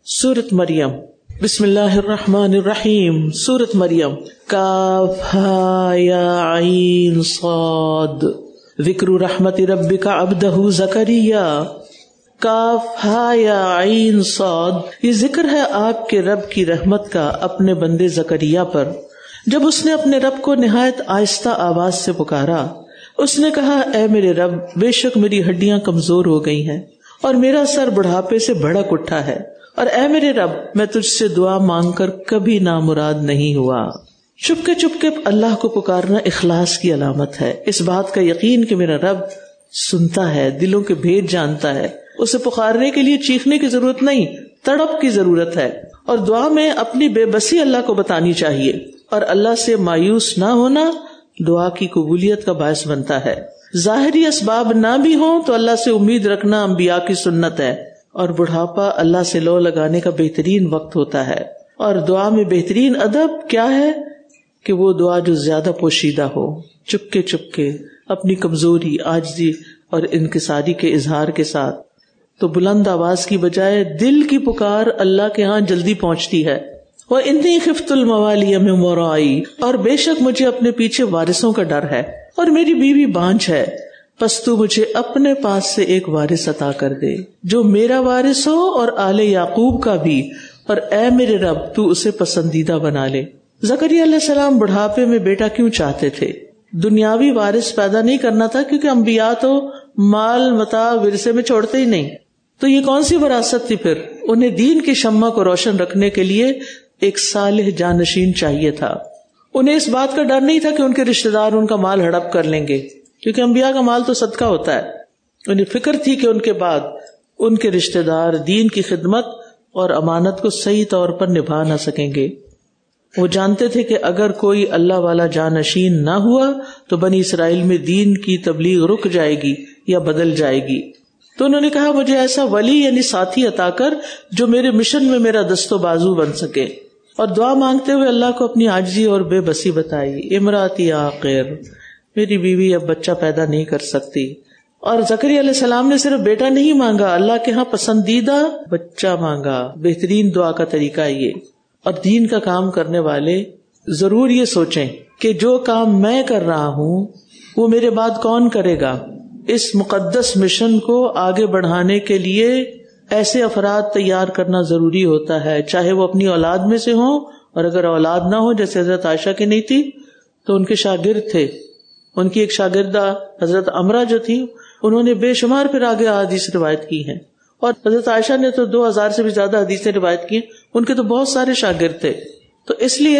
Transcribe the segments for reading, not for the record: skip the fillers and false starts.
سورۃ مریم، بسم اللہ الرحمن الرحیم۔ سورۃ مریم، کاف ہا یا عین صاد، ذکر رحمت ربک عبدہ زکریا۔ کاف ہا یا عین صاد، یہ ذکر ہے آپ کے رب کی رحمت کا اپنے بندے زکریا پر، جب اس نے اپنے رب کو نہایت آہستہ آواز سے پکارا۔ اس نے کہا، اے میرے رب، بے شک میری ہڈیاں کمزور ہو گئی ہیں اور میرا سر بڑھاپے سے بھڑک اٹھا ہے، اور اے میرے رب، میں تجھ سے دعا مانگ کر کبھی نامراد نہیں ہوا۔ چپکے چپکے اللہ کو پکارنا اخلاص کی علامت ہے، اس بات کا یقین کہ میرا رب سنتا ہے، دلوں کے بھید جانتا ہے۔ اسے پکارنے کے لیے چیخنے کی ضرورت نہیں، تڑپ کی ضرورت ہے، اور دعا میں اپنی بے بسی اللہ کو بتانی چاہیے، اور اللہ سے مایوس نہ ہونا دعا کی قبولیت کا باعث بنتا ہے۔ ظاہری اسباب نہ بھی ہوں تو اللہ سے امید رکھنا انبیاء کی سنت ہے، اور بڑھاپا اللہ سے لو لگانے کا بہترین وقت ہوتا ہے۔ اور دعا میں بہترین ادب کیا ہے کہ وہ دعا جو زیادہ پوشیدہ ہو، چپکے چپکے اپنی کمزوری، عاجزی اور انکساری کے اظہار کے ساتھ۔ تو بلند آواز کی بجائے دل کی پکار اللہ کے ہاں جلدی پہنچتی ہے۔ وَإِنِّي خِفْتُ الْمَوَالِيَ مِن وَرَائِي، اور بے شک مجھے اپنے پیچھے وارثوں کا ڈر ہے، اور میری بیوی بانجھ ہے، پس تو مجھے اپنے پاس سے ایک وارث عطا کر دے جو میرا وارث ہو اور آل یعقوب کا بھی، اور اے میرے رب تو اسے پسندیدہ بنا لے۔ زکریا علیہ السلام بڑھاپے میں بیٹا کیوں چاہتے تھے؟ دنیاوی وارث پیدا نہیں کرنا تھا، کیونکہ انبیاء تو مال متاع ورثے میں چھوڑتے ہی نہیں، تو یہ کون سی وراثت تھی پھر؟ انہیں دین کی شمع کو روشن رکھنے کے لیے ایک صالح جانشین چاہیے تھا۔ انہیں اس بات کا ڈر نہیں تھا کہ ان کے رشتہ دار ان کا مال ہڑپ کر لیں گے، کیونکہ انبیاء کا مال تو صدقہ ہوتا ہے۔ انہیں فکر تھی کہ ان کے بعد ان کے رشتہ دار دین کی خدمت اور امانت کو صحیح طور پر نبھا نہ سکیں گے۔ وہ جانتے تھے کہ اگر کوئی اللہ والا جانشین نہ ہوا تو بنی اسرائیل میں دین کی تبلیغ رک جائے گی یا بدل جائے گی۔ تو انہوں نے کہا، مجھے ایسا ولی یعنی ساتھی عطا کر جو میرے مشن میں میرا دست و بازو بن سکے۔ اور دعا مانگتے ہوئے اللہ کو اپنی عاجزی اور بے بسی بتائی۔ امراتی عاقر، میری بیوی اب بچہ پیدا نہیں کر سکتی۔ اور زکریا علیہ السلام نے صرف بیٹا نہیں مانگا، اللہ کے ہاں پسندیدہ بچہ مانگا۔ بہترین دعا کا طریقہ یہ۔ اور دین کا کام کرنے والے ضرور یہ سوچیں کہ جو کام میں کر رہا ہوں وہ میرے بعد کون کرے گا۔ اس مقدس مشن کو آگے بڑھانے کے لیے ایسے افراد تیار کرنا ضروری ہوتا ہے، چاہے وہ اپنی اولاد میں سے ہوں، اور اگر اولاد نہ ہو، جیسے حضرت عائشہ کی نہیں تھی تو ان کے شاگرد تھے۔ ان کی ایک شاگردہ حضرت عمرہ جو تھی، انہوں نے بے شمار پھر آگے حدیث روایت کی ہیں، اور حضرت عائشہ نے تو 2000 سے بھی زیادہ حدیثیں روایت کی ہیں۔ ان کے تو بہت سارے شاگرد تھے۔ تو اس لیے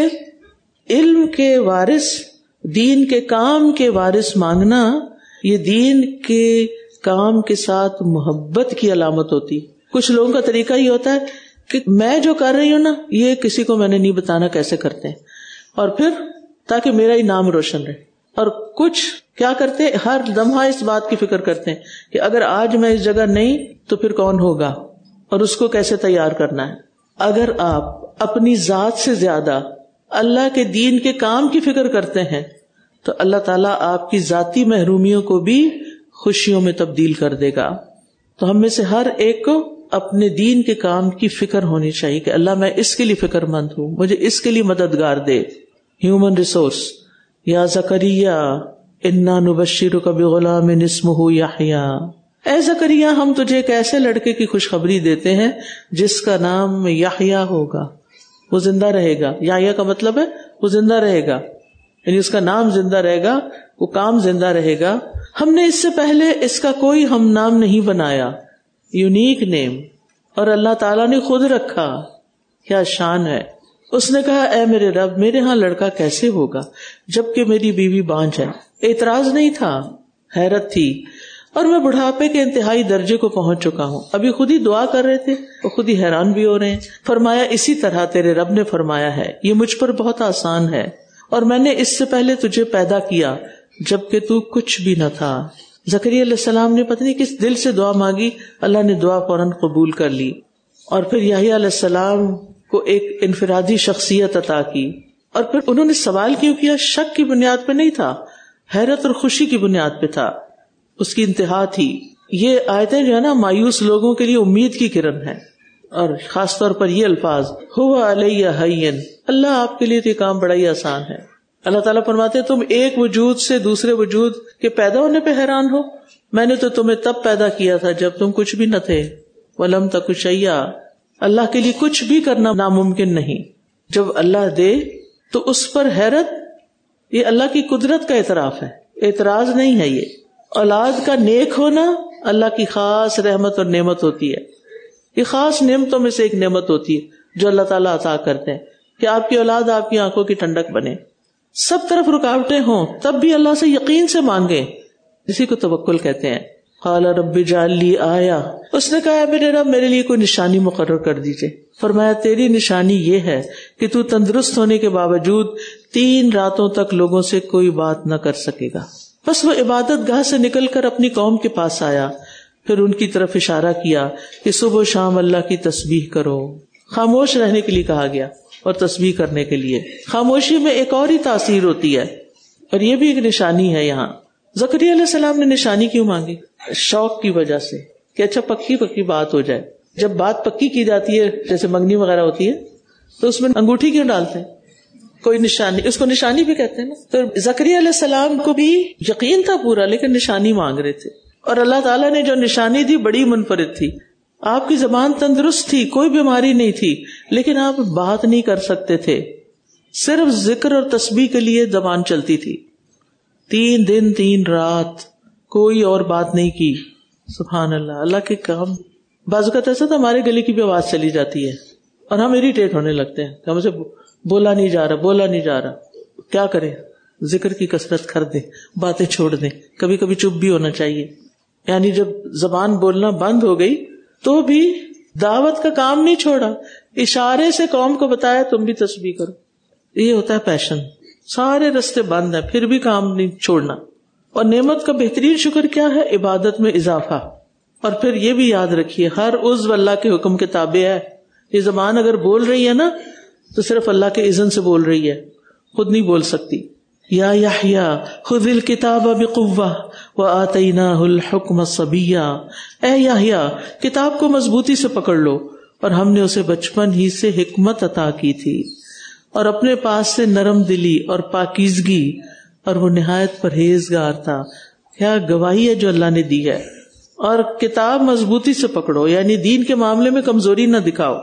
علم کے وارث، دین کے کام کے وارث مانگنا، یہ دین کے کام کے ساتھ محبت کی علامت ہوتی۔ کچھ لوگوں کا طریقہ یہ ہوتا ہے کہ میں جو کر رہی ہوں نا، یہ کسی کو میں نے نہیں بتانا کیسے کرتے ہیں، اور پھر تاکہ میرا ہی نام روشن رہے۔ اور کچھ کیا کرتے، ہر لمحہ اس بات کی فکر کرتے ہیں کہ اگر آج میں اس جگہ نہیں تو پھر کون ہوگا، اور اس کو کیسے تیار کرنا ہے۔ اگر آپ اپنی ذات سے زیادہ اللہ کے دین کے کام کی فکر کرتے ہیں تو اللہ تعالیٰ آپ کی ذاتی محرومیوں کو بھی خوشیوں میں تبدیل کر دے گا۔ تو ہم میں سے ہر ایک کو اپنے دین کے کام کی فکر ہونی چاہیے کہ اللہ میں اس کے لیے فکر مند ہوں، مجھے اس کے لیے مددگار دے۔ ہیومن ریسورس، یا زکریا انا نبشرک بغلام اسمہ یحییٰ، اے زکریا ہم تجھے ایک ایسے لڑکے کی خوشخبری دیتے ہیں جس کا نام یحییٰ ہوگا، وہ زندہ رہے گا۔ یحییٰ کا مطلب ہے وہ زندہ رہے گا، یعنی اس کا نام زندہ رہے گا، وہ کام زندہ رہے گا۔ ہم نے اس سے پہلے اس کا کوئی ہم نام نہیں بنایا، یونیک نیم، اور اللہ تعالیٰ نے خود رکھا۔ کیا شان ہے۔ اس نے کہا، اے میرے رب، میرے ہاں لڑکا کیسے ہوگا جبکہ میری بیوی بانجھ ہے۔ اعتراض نہیں تھا، حیرت تھی، اور میں بڑھاپے کے انتہائی درجے کو پہنچ چکا ہوں۔ ابھی خود ہی دعا کر رہے تھے اور خود ہی حیران بھی ہو رہے ہیں۔ فرمایا، اسی طرح تیرے رب نے فرمایا ہے، یہ مجھ پر بہت آسان ہے، اور میں نے اس سے پہلے تجھے پیدا کیا جبکہ تو کچھ بھی نہ تھا۔ زکریا علیہ السلام نے پتہ نہیں کس دل سے دعا مانگی، اللہ نے دعا فوراً قبول کر لی، اور پھر یحییٰ علیہ السلام کو ایک انفرادی شخصیت عطا کی۔ اور پھر انہوں نے سوال کیوں کیا؟ شک کی بنیاد پہ نہیں تھا، حیرت اور خوشی کی بنیاد پہ تھا، اس کی انتہا تھی۔ یہ آیتیں جو ہے نا، مایوس لوگوں کے لیے امید کی کرن ہے۔ اور خاص طور پر یہ الفاظ ہوا علیہ ہین، اللہ آپ کے لیے تو یہ کام بڑا ہی آسان ہے. اللہ تعالیٰ فرماتے ہیں تم ایک وجود سے دوسرے وجود کے پیدا ہونے پہ حیران ہو، میں نے تو تمہیں تب پیدا کیا تھا جب تم کچھ بھی نہ تھے. وَلَمْ تَكُ شَيْئًا، اللہ کے لیے کچھ بھی کرنا ناممکن نہیں. جب اللہ دے تو اس پر حیرت، یہ اللہ کی قدرت کا اعتراف ہے، اعتراض نہیں ہے. یہ اولاد کا نیک ہونا اللہ کی خاص رحمت اور نعمت ہوتی ہے. یہ خاص نعمتوں میں سے ایک نعمت ہوتی ہے جو اللہ تعالیٰ عطا کرتے ہیں کہ آپ کی اولاد آپ کی آنکھوں کی ٹھنڈک بنے. سب طرف رکاوٹیں ہوں تب بھی اللہ سے یقین سے مانگیں، اسی کو توکل کہتے ہیں. قال رب اجعل لی آیہ، اس نے کہا میرے رب میرے لیے کوئی نشانی مقرر کر دیجئے. فرمایا تیری نشانی یہ ہے کہ تو تندرست ہونے کے باوجود 3 راتوں تک لوگوں سے کوئی بات نہ کر سکے گا. بس وہ عبادت گاہ سے نکل کر اپنی قوم کے پاس آیا، پھر ان کی طرف اشارہ کیا کہ صبح و شام اللہ کی تسبیح کرو. خاموش رہنے کے لیے کہا گیا اور تسبیح کرنے کے لیے. خاموشی میں ایک اور ہی تاثیر ہوتی ہے، اور یہ بھی ایک نشانی ہے. یہاں زکریا علیہ السلام نے نشانی کیوں مانگی؟ شوق کی وجہ سے کہ اچھا پکی بات ہو جائے. جب بات پکی کی جاتی ہے جیسے منگنی وغیرہ ہوتی ہے تو اس میں انگوٹھی کیوں ڈالتے ہیں؟ کوئی نشانی، اس کو نشانی بھی کہتے ہیں نا. تو زکریا علیہ السلام کو بھی یقین تھا پورا، لیکن نشانی مانگ رہے تھے. اور اللہ تعالیٰ نے جو نشانی دی بڑی منفرد تھی. آپ کی زبان تندرست تھی، کوئی بیماری نہیں تھی، لیکن آپ بات نہیں کر سکتے تھے. صرف ذکر اور تسبیح کے لیے زبان چلتی تھی. 3 دن 3 رات کوئی اور بات نہیں کی. سبحان اللہ، اللہ کے کام. بعض اوقات ایسا تو ہمارے گلے کی بھی آواز چلی جاتی ہے اور ہم اریٹیٹ ہونے لگتے ہیں کہ ہم سے بولا نہیں جا رہا. کیا کریں؟ ذکر کی کثرت کر دیں، باتیں چھوڑ دیں. کبھی کبھی چپ بھی ہونا چاہیے. یعنی جب زبان بولنا بند ہو گئی تو بھی دعوت کا کام نہیں چھوڑا، اشارے سے قوم کو بتایا تم بھی تسبیح کرو. یہ ہوتا ہے پیشن. سارے رستے بند ہیں پھر بھی کام نہیں چھوڑنا. اور نعمت کا بہترین شکر کیا ہے؟ عبادت میں اضافہ. اور پھر یہ بھی یاد رکھیے ہر عضو اللہ کے حکم کے تابع ہے. یہ زبان اگر بول رہی ہے نا تو صرف اللہ کے اذن سے بول رہی ہے، خود نہیں بول سکتی. یا یحییٰ خذ الکتاب بقوہ وآتیناہ الحکم صبیا، اے یحییٰ کتاب کو مضبوطی سے پکڑ لو اور ہم نے اسے بچپن ہی سے حکمت عطا کی تھی اور اپنے پاس سے نرم دلی اور پاکیزگی، اور وہ نہایت پرہیزگار تھا. کیا گواہی ہے جو اللہ نے دی ہے. اور کتاب مضبوطی سے پکڑو یعنی دین کے معاملے میں کمزوری نہ دکھاؤ،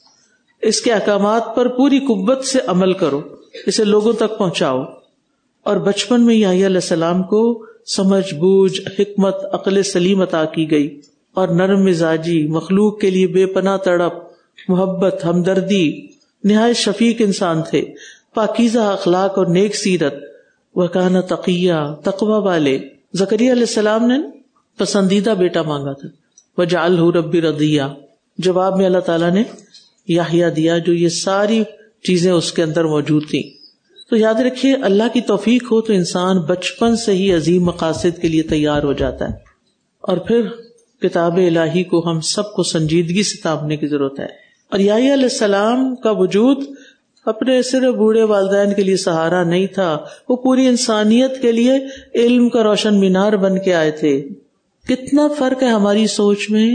اس کے احکامات پر پوری قوت سے عمل کرو، اسے لوگوں تک پہنچاؤ. اور بچپن میں یحییٰ علیہ السلام کو سمجھ بوجھ، حکمت، عقل سلیم عطا کی گئی اور نرم مزاجی، مخلوق کے لیے بے پناہ تڑپ، محبت، ہمدردی، نہایت شفیق انسان تھے، پاکیزہ اخلاق اور نیک سیرت. وَكَانَ تَقِيًّا، تقوی والے. زکریا علیہ السلام نے پسندیدہ بیٹا مانگا تھا. وَجَعَلْهُ رَبِّ رَضِيًّا، جواب میں اللہ تعالیٰ نے یحییٰ دیا جو یہ ساری چیزیں اس کے اندر موجود تھیں. تو یاد رکھیے اللہ کی توفیق ہو تو انسان بچپن سے ہی عظیم مقاصد کے لیے تیار ہو جاتا ہے. اور پھر کتاب الہی کو ہم سب کو سنجیدگی سے تامنے کی ضرورت ہے. اور یحییٰ علیہ السلام کا وجود اپنے صرف بوڑھے والدین کے لیے سہارا نہیں تھا، وہ پوری انسانیت کے لیے علم کا روشن مینار بن کے آئے تھے. کتنا فرق ہے ہماری سوچ میں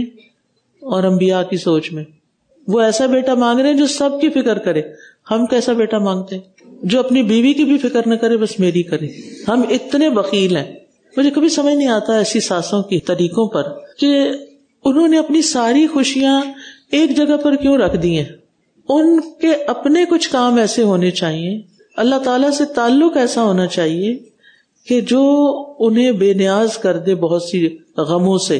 اور انبیاء کی سوچ میں. وہ ایسا بیٹا مانگ رہے ہیں جو سب کی فکر کرے. ہم کیسا بیٹا مانگتے ہیں جو اپنی بیوی کی بھی فکر نہ کرے، بس میری کرے. ہم اتنے بخیل ہیں. مجھے کبھی سمجھ نہیں آتا ایسی ساسوں کی طریقوں پر کہ انہوں نے اپنی ساری خوشیاں ایک جگہ پر کیوں رکھ دی ہیں. ان کے اپنے کچھ کام ایسے ہونے چاہیے، اللہ تعالیٰ سے تعلق ایسا ہونا چاہیے کہ جو انہیں بے نیاز کر دے بہت سی غموں سے.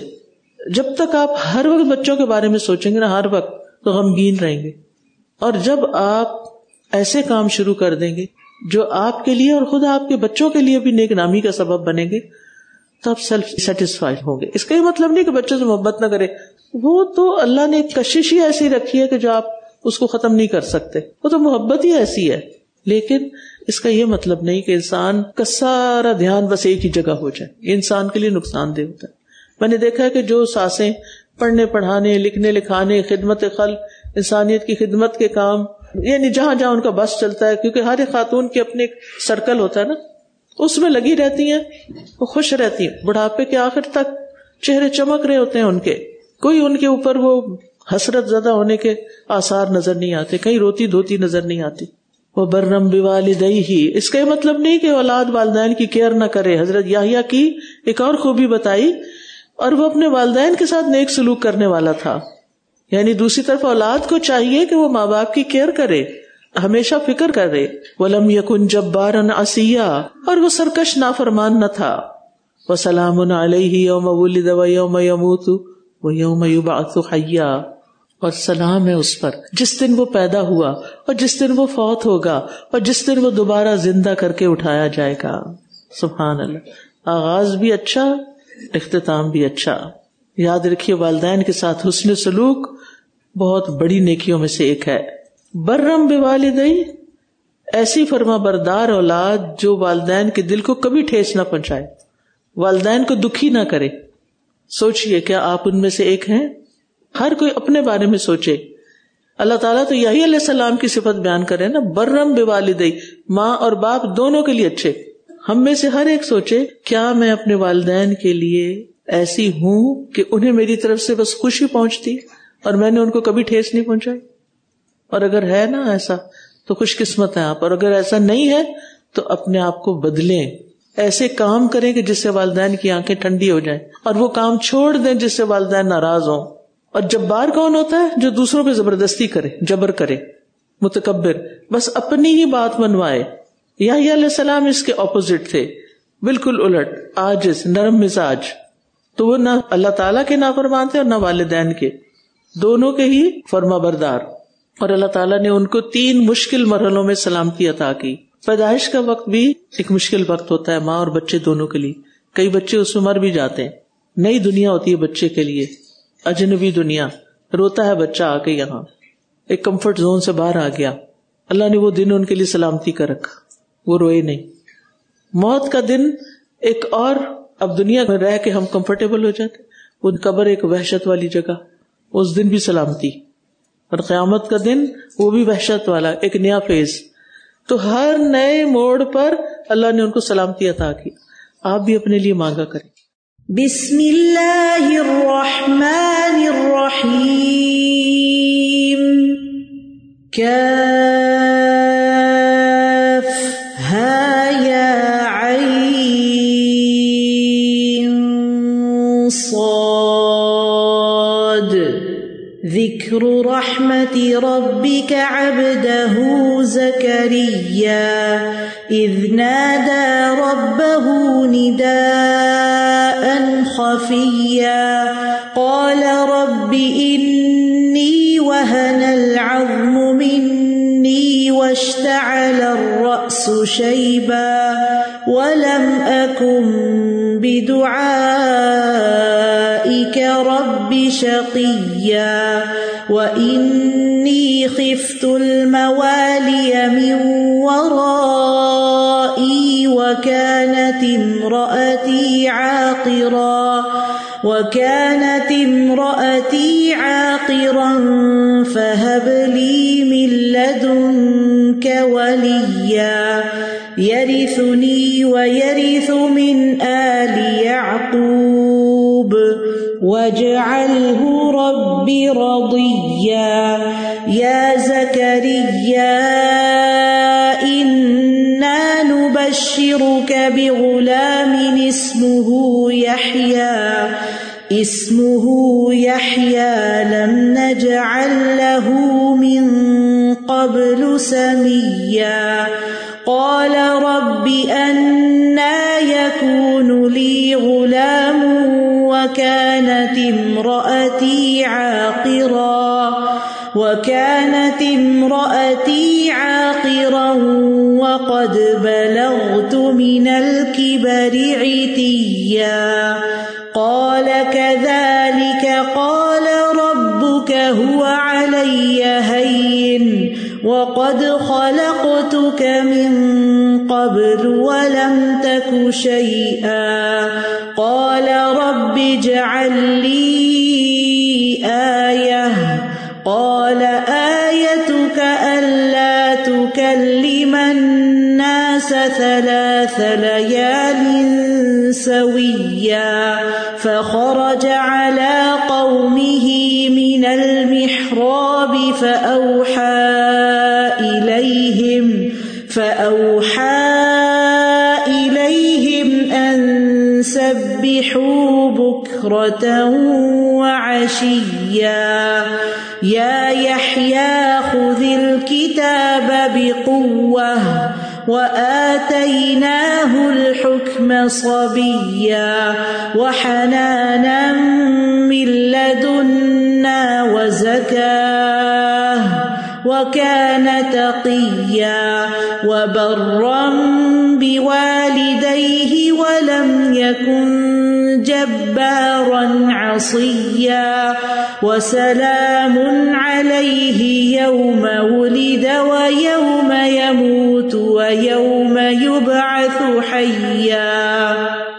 جب تک آپ ہر وقت بچوں کے بارے میں سوچیں گے نا، ہر وقت، تو غمگین رہیں گے. اور جب آپ ایسے کام شروع کر دیں گے جو آپ کے لیے اور خود آپ کے بچوں کے لیے بھی نیک نامی کا سبب بنیں گے، تب سیلف سیٹسفائیڈ ہوں گے. اس کا یہ مطلب نہیں کہ بچوں سے محبت نہ کرے، وہ تو اللہ نے ایک کشش ہی ایسی رکھی ہے کہ جو آپ اس کو ختم نہیں کر سکتے، وہ تو محبت ہی ایسی ہے. لیکن اس کا یہ مطلب نہیں کہ انسان کا سارا دھیان بس ایک ہی جگہ ہو جائے. یہ انسان کے لیے نقصان دہ ہوتا ہے. میں نے دیکھا ہے کہ جو ساسیں پڑھنے پڑھانے، لکھنے لکھانے، خدمت خلق، انسانیت کی خدمت کے کام، یعنی جہاں جہاں ان کا بس چلتا ہے، کیونکہ ہر ایک خاتون کے اپنے ایک سرکل ہوتا ہے نا، اس میں لگی رہتی ہیں، وہ خوش رہتی ہیں. بڑھاپے کے آخر تک چہرے چمک رہے ہوتے ہیں ان کے. کوئی ان کے اوپر وہ حسرت زدہ ہونے کے آثار نظر نہیں آتے، کہیں روتی دھوتی نظر نہیں آتی. وَبَرًّا بِوَالِدَيْهِ، اس کا یہ مطلب نہیں کہ اولاد والدین کی کیئر نہ کرے. حضرت یحییٰ کی ایک اور خوبی بتائی، اور وہ اپنے والدین کے ساتھ نیک سلوک کرنے والا تھا. یعنی دوسری طرف اولاد کو چاہیے کہ وہ ماں باپ کی کیئر کرے، ہمیشہ فکر کرے. وَلَمْ يَكُنْ جَبَّارًا عَصِيًّا، اور وہ سرکش نافرمان نہ تھا. وَسَلَامٌ عَلَيْهِ يَوْمَ وُلِدَ وَيَوْمَ يَمُوتُ وَيَوْمَ يُبْعَثُ حَيًّا، اور سلام ہے اس پر جس دن وہ پیدا ہوا اور جس دن وہ فوت ہوگا اور جس دن وہ دوبارہ زندہ کر کے اٹھایا جائے گا. سبحان اللہ، آغاز بھی اچھا، اختتام بھی اچھا. یاد رکھیے والدین کے ساتھ حسن سلوک بہت بڑی نیکیوں میں سے ایک ہے. برم بوالدی، ایسی فرما بردار اولاد جو والدین کے دل کو کبھی ٹھیس نہ پہنچائے، والدین کو دکھی نہ کرے. سوچئے کیا آپ ان میں سے ایک ہیں؟ ہر کوئی اپنے بارے میں سوچے. اللہ تعالیٰ تو یحییٰ علیہ السلام کی صفت بیان کرے نا، برم بوالدی، ماں اور باپ دونوں کے لیے اچھے. ہم میں سے ہر ایک سوچے کیا میں اپنے والدین کے لیے ایسی ہوں کہ انہیں میری طرف سے بس خوشی پہنچتی اور میں نے ان کو کبھی ٹھیس نہیں پہنچائی؟ اور اگر ہے نا ایسا تو خوش قسمت ہیں آپ، اور اگر ایسا نہیں ہے تو اپنے آپ کو بدلیں، ایسے کام کریں کہ جس سے والدین کی آنکھیں ٹھنڈی ہو جائیں، اور وہ کام چھوڑ دیں جس سے والدین ناراض ہوں. اور جبار کون ہوتا ہے؟ جو دوسروں پہ زبردستی کرے، جبر کرے، متکبر، بس اپنی ہی بات منوائے. یحییٰ علیہ السلام اس کے اپوزٹ تھے، بالکل الٹ، عاجز، نرم مزاج. تو وہ نہ اللہ تعالیٰ کے نافرمان تھے اور نہ والدین کے، دونوں کے ہی فرما بردار. اور اللہ تعالیٰ نے ان کو 3 مشکل مرحلوں میں سلامتی عطا کی. پیدائش کا وقت بھی ایک مشکل وقت ہوتا ہے ماں اور بچے دونوں کے لیے. کئی بچے اس میں مر بھی جاتے ہیں. نئی دنیا ہوتی ہے بچے کے لیے، اجنبی دنیا. روتا ہے بچہ آ کے یہاں، ایک کمفرٹ زون سے باہر آ گیا. اللہ نے وہ دن ان کے لیے سلامتی کا رکھا، وہ روئے نہیں. موت کا دن ایک اور، اب دنیا میں رہ کے ہم کمفرٹیبل ہو جاتے، وہ قبر ایک وحشت والی جگہ، اس دن بھی سلامتی. اور قیامت کا دن وہ بھی وحشت والا، ایک نیا فیز. تو ہر نئے موڑ پر اللہ نے ان کو سلامتی عطا کی. آپ بھی اپنے لیے مانگا کریں. بسم اللہ الرحمن الرحیم. کاف ہا یا عین صاد. ذکر رحمت ربک عبدہ زکریا اذ نادى ربه نداء خفيا قال رب إني وهن العظم مني واشتعل الرأس شيبا ولم أكن بدعائك رب شقيا وإني خفت الموالي من ورائي وكانت امرأتي عاقرا فهب لي من لدنك وليا يرثني ويرث من آل يعقوب واجعله رب رضيا. يا زكريا إنا نبشرك بغلام اسمه يحيى لم نجعل له من قبل سميا. قال رب أنى يكون لي غلام وكانت امرأتي عاقرا وقد بلغت من الكبر عتيا. قال كذلك قال ربك هو علي هين وقد خلقتك من قبل ولم تك شيئا. قال رب اجعل لي آية. قال آيتك ألا تكلم الناس الناس 3 ليال سويا فخرج على قومه من المحراب فأوحى إليهم أن سبحوا بكرة وعشيا يا يحيى خذ الكتاب بقوة وآتيناه الحكم صبيا وحنانا من لدنا وزكاة وكان تقيا وبرا بوالديه ولم يكن جبارا عصيا وسلام عليه يوم ولد ويوم يموت ويوم يبعث حيا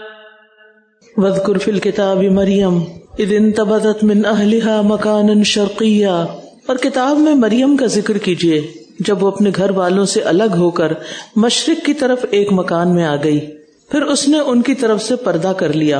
واذكر في الكتاب مریم اذ انتبذت من اہلها مکانا شرقیا، اور کتاب میں مریم کا ذکر کیجیے جب وہ اپنے گھر والوں سے الگ ہو کر مشرق کی طرف ایک مکان میں آ گئی، پھر اس نے ان کی طرف سے پردہ کر لیا،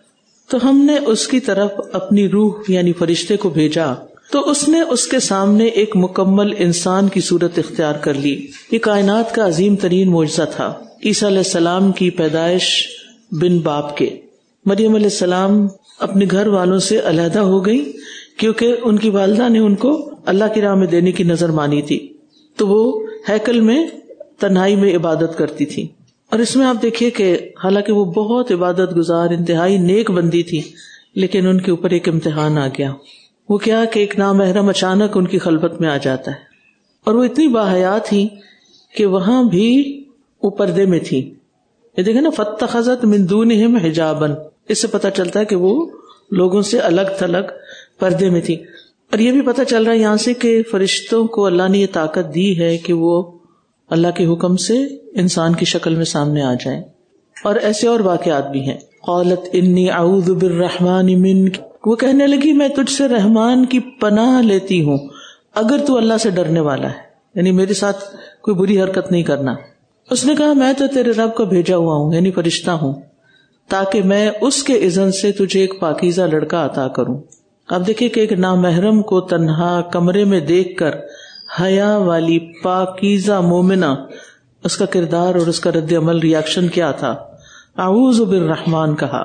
تو ہم نے اس کی طرف اپنی روح یعنی فرشتے کو بھیجا، تو اس نے اس کے سامنے ایک مکمل انسان کی صورت اختیار کر لی۔ یہ کائنات کا عظیم ترین معجزہ تھا، عیسیٰ علیہ السلام کی پیدائش بن باپ کے۔ مریم علیہ السلام اپنے گھر والوں سے علیحدہ ہو گئی کیونکہ ان کی والدہ نے ان کو اللہ کی راہ میں دینے کی نظر مانی تھی، تو وہ ہیکل میں تنہائی میں عبادت کرتی تھی۔ اور اس میں آپ دیکھیے کہ حالانکہ وہ بہت عبادت گزار انتہائی نیک بندی تھی، لیکن ان کے اوپر ایک امتحان آ گیا۔ وہ کیا کہ ایک نامحرم اچانک ان کی خلوت میں آ جاتا ہے، اور وہ اتنی باحیا تھی کہ وہاں بھی وہ پردے میں تھی۔ یہ دیکھیں نا، فاتخذت من دونہم حجابا، اس سے پتہ چلتا ہے کہ وہ لوگوں سے الگ تھلگ پردے میں تھی۔ اور یہ بھی پتہ چل رہا ہے یہاں سے کہ فرشتوں کو اللہ نے یہ طاقت دی ہے کہ وہ اللہ کے حکم سے انسان کی شکل میں سامنے آ جائیں۔ اور ایسے اور واقعات بھی ہیں۔ قالت انی اعوذ بالرحمن منک، وہ کہنے لگی میں تجھ سے رحمان کی پناہ لیتی ہوں اگر تو اللہ سے ڈرنے والا ہے، یعنی میرے ساتھ کوئی بری حرکت نہیں کرنا۔ اس نے کہا میں تو تیرے رب کو بھیجا ہوا ہوں، یعنی فرشتہ ہوں، تاکہ میں اس کے اذن سے تجھے ایک پاکیزہ لڑکا عطا کروں۔ اب دیکھیں کہ ایک نامحرم کو تنہا کمرے میں دیکھ کر حیا والی پاکیزہ مومنہ، اس کا کردار اور اس کا رد عمل ریاکشن کیا تھا؟ اعوذ بالرحمن کہا۔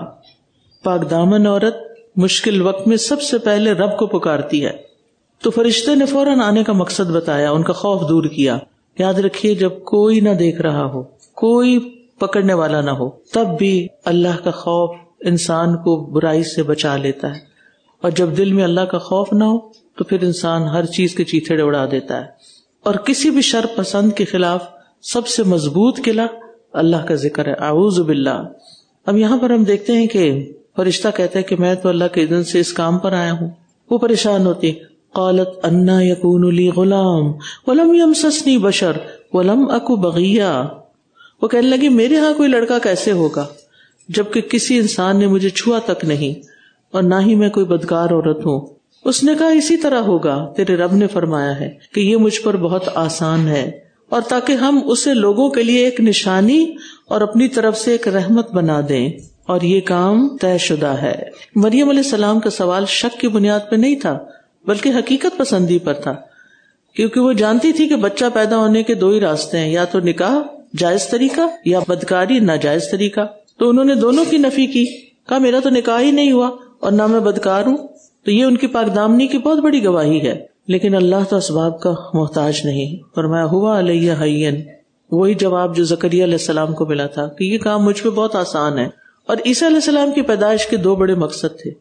پاک دامن عورت مشکل وقت میں سب سے پہلے رب کو پکارتی ہے، تو فرشتے نے فوراً آنے کا مقصد بتایا، ان کا خوف دور کیا۔ یاد رکھیے جب کوئی نہ دیکھ رہا ہو، کوئی پکڑنے والا نہ ہو، تب بھی اللہ کا خوف انسان کو برائی سے بچا لیتا ہے، اور جب دل میں اللہ کا خوف نہ ہو تو پھر انسان ہر چیز کے چیتھڑے اڑا دیتا ہے۔ اور کسی بھی شر پسند کے خلاف سب سے مضبوط قلعہ اللہ کا ذکر ہے، اعوذ باللہ۔ اب یہاں پر ہم دیکھتے ہیں کہ فرشتہ کہتا ہے کہ میں تو اللہ کے اذن سے اس کام پر آیا ہوں۔ وہ پریشان ہوتی، قالت انا یکون لی غلام ولم یمسسنی بشر ولم اک بغیا، وہ کہنے لگی میرے ہاں کوئی لڑکا کیسے ہوگا جبکہ کسی انسان نے مجھے چھوا تک نہیں، اور نہ ہی میں کوئی بدکار عورت ہوں۔ اس نے کہا اسی طرح ہوگا، تیرے رب نے فرمایا ہے کہ یہ مجھ پر بہت آسان ہے، اور تاکہ ہم اسے لوگوں کے لیے ایک نشانی اور اپنی طرف سے ایک رحمت بنا دیں، اور یہ کام طے شدہ ہے۔ مریم علیہ السلام کا سوال شک کی بنیاد پہ نہیں تھا بلکہ حقیقت پسندی پر تھا، کیونکہ وہ جانتی تھی کہ بچہ پیدا ہونے کے 2 ہی راستے ہیں، یا تو نکاح جائز طریقہ یا بدکاری ناجائز طریقہ۔ تو انہوں نے دونوں کی نفی کی، کہا میرا تو نکاح ہی نہیں ہوا اور نہ میں بدکار ہوں، تو یہ ان کی پاک دامنی کی بہت بڑی گواہی ہے۔ لیکن اللہ تو اسباب کا محتاج نہیں، فرمایا ہوا علیہ ہین، وہی جواب جو زکریا علیہ السلام کو ملا تھا کہ یہ کام مجھ پہ بہت آسان ہے۔ اور عیسیٰ علیہ السلام کی پیدائش کے 2 بڑے مقصد تھے،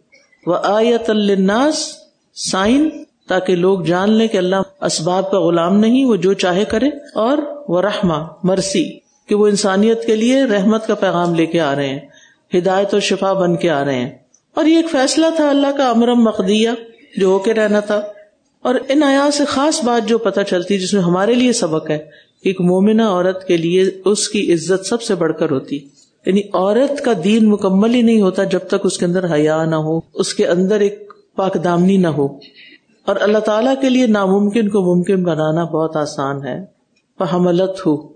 وآیۃ للناس، سائن تاکہ لوگ جان لیں کہ اللہ اسباب کا غلام نہیں، وہ جو چاہے کرے، اور ورحمہ، مرسی، کہ وہ انسانیت کے لیے رحمت کا پیغام لے کے آ رہے ہیں، ہدایت اور شفا بن کے آ رہے ہیں۔ اور یہ ایک فیصلہ تھا اللہ کا امرم مقدیہ جو ہو کے رہنا تھا۔ اور ان آیات سے خاص بات جو پتہ چلتی، جس میں ہمارے لیے سبق ہے، ایک مومنہ عورت کے لیے اس کی عزت سب سے بڑھ کر ہوتی، یعنی عورت کا دین مکمل ہی نہیں ہوتا جب تک اس کے اندر حیا نہ ہو، اس کے اندر ایک پاک دامنی نہ ہو۔ اور اللہ تعالیٰ کے لیے ناممکن کو ممکن بنانا بہت آسان ہے۔ فحملتہ،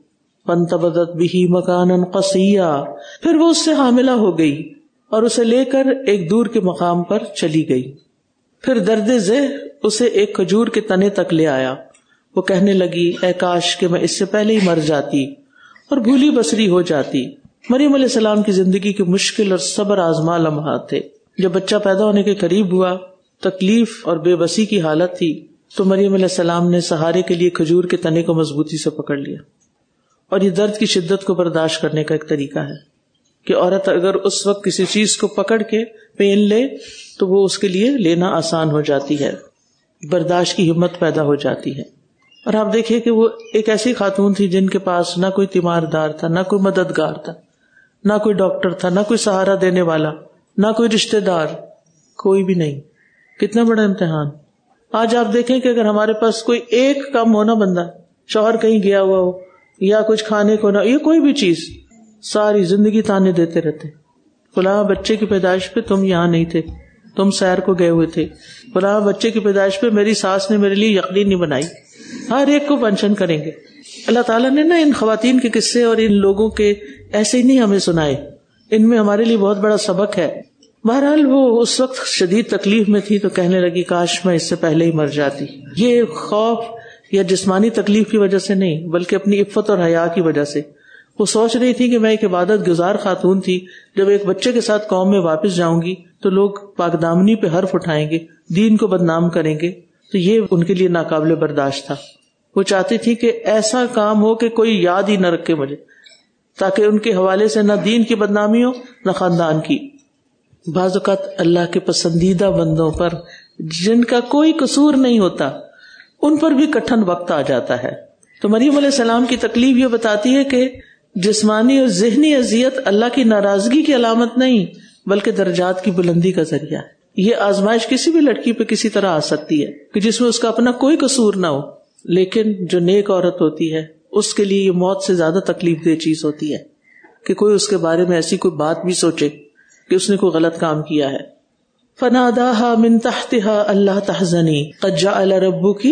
فانتبذت به مکانا قصیا، پھر وہ اس سے حاملہ ہو گئی اور اسے لے کر ایک دور کے مقام پر چلی گئی. پھر درد ذہ اسے ایک کھجور کے تنے تک لے آیا. وہ کہنے لگی اے کاش کہ میں اس سے پہلے ہی مر جاتی اور بھولی بسری ہو جاتی. مریم علیہ السلام کی زندگی کے مشکل اور صبر آزما لمحات تھے. جب بچہ پیدا ہونے کے قریب ہوا، تکلیف اور بے بسی کی حالت تھی، تو مریم علیہ السلام نے سہارے کے لیے کھجور کے تنے کو مضبوطی سے پکڑ لیا. اور یہ درد کی شدت کو برداشت کرنے کا ایک طریقہ ہے کہ عورت اگر اس وقت کسی چیز کو پکڑ کے پین لے تو وہ اس کے لیے لینا آسان ہو جاتی ہے، برداشت کی ہمت پیدا ہو جاتی ہے. اور آپ دیکھیے کہ وہ ایک ایسی خاتون تھی جن کے پاس نہ کوئی تیماردار تھا، نہ کوئی مددگار تھا، نہ کوئی ڈاکٹر تھا، نہ کوئی سہارا دینے والا، نہ کوئی رشتہ دار، کوئی بھی نہیں. کتنا بڑا امتحان. آج آپ دیکھیں کہ اگر ہمارے پاس کوئی ایک کم ہونا بندہ، شوہر کہیں گیا ہوا ہو یا کچھ کھانے کو نہ، یہ کوئی بھی چیز، ساری زندگی تانے دیتے رہتے. فلاں بچے کی پیدائش پہ تم یہاں نہیں تھے، تم سیر کو گئے ہوئے تھے. فلاں بچے کی پیدائش پہ میری ساس نے میرے لیے یخنی نہیں بنائی. ہر ایک کو پنشن کریں گے. اللہ تعالیٰ نے نا ان خواتین کے قصے اور ان لوگوں کے ایسے ہی نہیں ہمیں سنائے، ان میں ہمارے لیے بہت بڑا سبق ہے. بہرحال وہ اس وقت شدید تکلیف میں تھی تو کہنے لگی کاش میں اس سے پہلے ہی مر جاتی. یہ خوف یا جسمانی تکلیف کی وجہ سے نہیں بلکہ اپنی عفت اور حیا کی وجہ سے. وہ سوچ رہی تھی کہ میں ایک عبادت گزار خاتون تھی، جب ایک بچے کے ساتھ قوم میں واپس جاؤں گی تو لوگ پاک دامنی پہ حرف اٹھائیں گے، دین کو بدنام کریں گے. تو یہ ان کے لیے ناقابل برداشت تھا. وہ چاہتی تھی کہ ایسا کام ہو کہ کوئی یاد ہی نہ رکھے مجھے، تاکہ ان کے حوالے سے نہ دین کی بدنامی ہو نہ خاندان کی. بعض اوقات اللہ کے پسندیدہ بندوں پر جن کا کوئی قصور نہیں ہوتا ان پر بھی کٹھن وقت آ جاتا ہے. تو مریم علیہ السلام کی تکلیف یہ بتاتی ہے کہ جسمانی اور ذہنی اذیت اللہ کی ناراضگی کی علامت نہیں بلکہ درجات کی بلندی کا ذریعہ ہے. یہ آزمائش کسی بھی لڑکی پہ کسی طرح آ سکتی ہے کہ جس میں اس کا اپنا کوئی قصور نہ ہو، لیکن جو نیک عورت ہوتی ہے اس کے لیے یہ موت سے زیادہ تکلیف دہ چیز ہوتی ہے کہ کوئی اس کے بارے میں ایسی کوئی بات بھی سوچے کہ اس نے کوئی غلط کام کیا ہے. فناداها من تحتها اللہ تحزنی قد جعل ربک